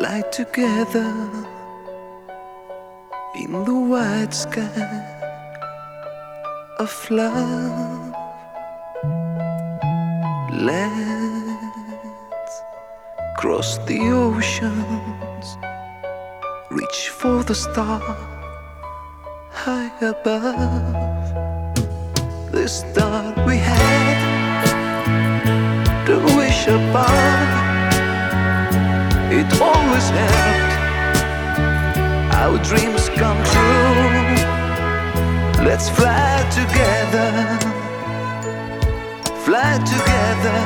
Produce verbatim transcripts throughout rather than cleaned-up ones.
fly together in the white sky of love. Let's cross the oceans, reach for the star high above. The star we had to wish upon, it always helped our dreams come true. Let's fly together, fly together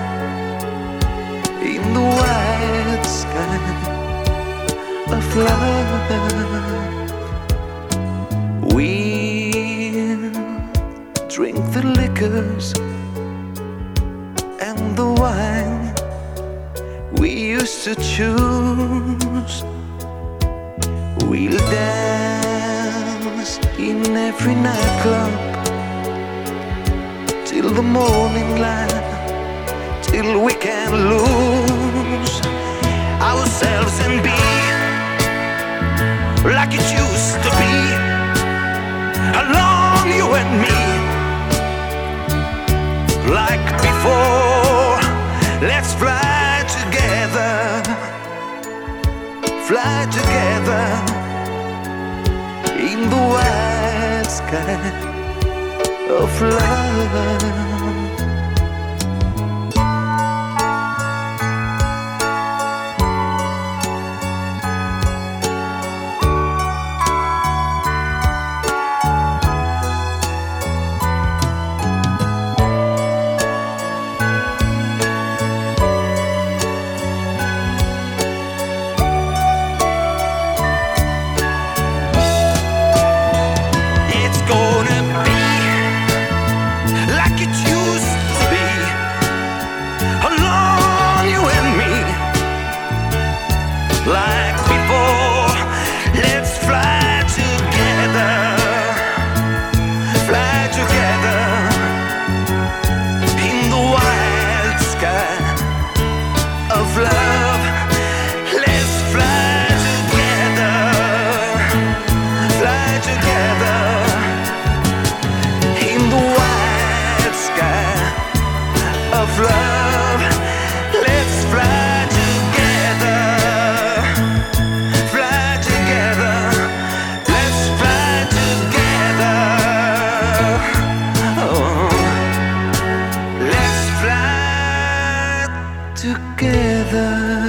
in the white sky of love. We'll drink the liquors and the wine we used to choose. We'll dance in every nightclub till the morning light, till we can lose ourselves and be like it used to be, alone, you and me, like before. Let's fly together, fly together in the white sky of love. Like before, let's fly together, fly together in the wild sky of love. Let's fly together, fly together in the wild sky of love. Let's fly together.